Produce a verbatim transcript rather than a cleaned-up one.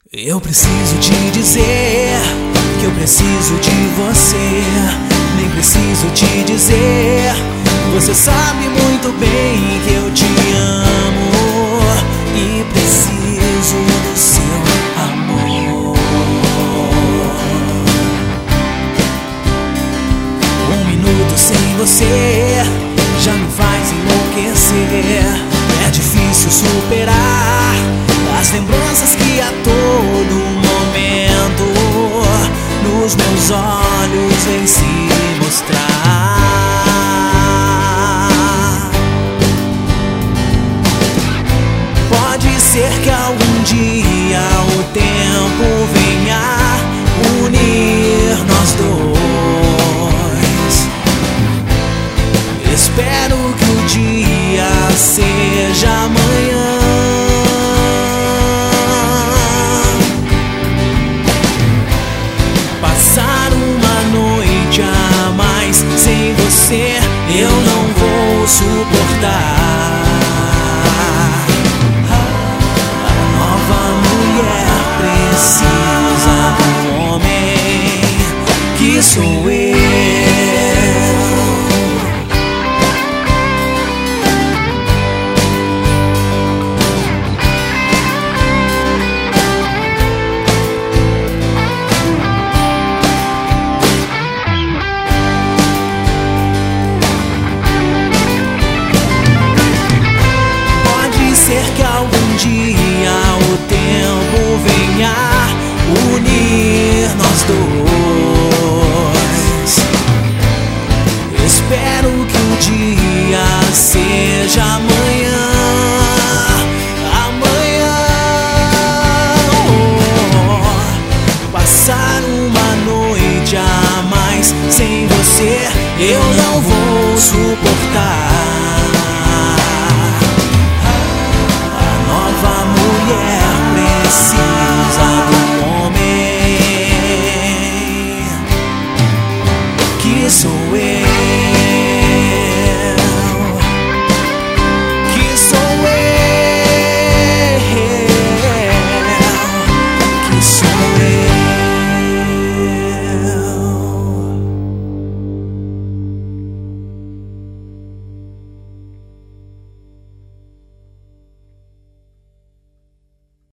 Eu preciso te dizer que eu preciso de você. Nem preciso te dizer, você sabe muito bem que eu te amo e preciso do seu amor. Um minuto sem você já me faz enlouquecer. É difícil superar as lembranças que a todo momento nos meus olhos vêm se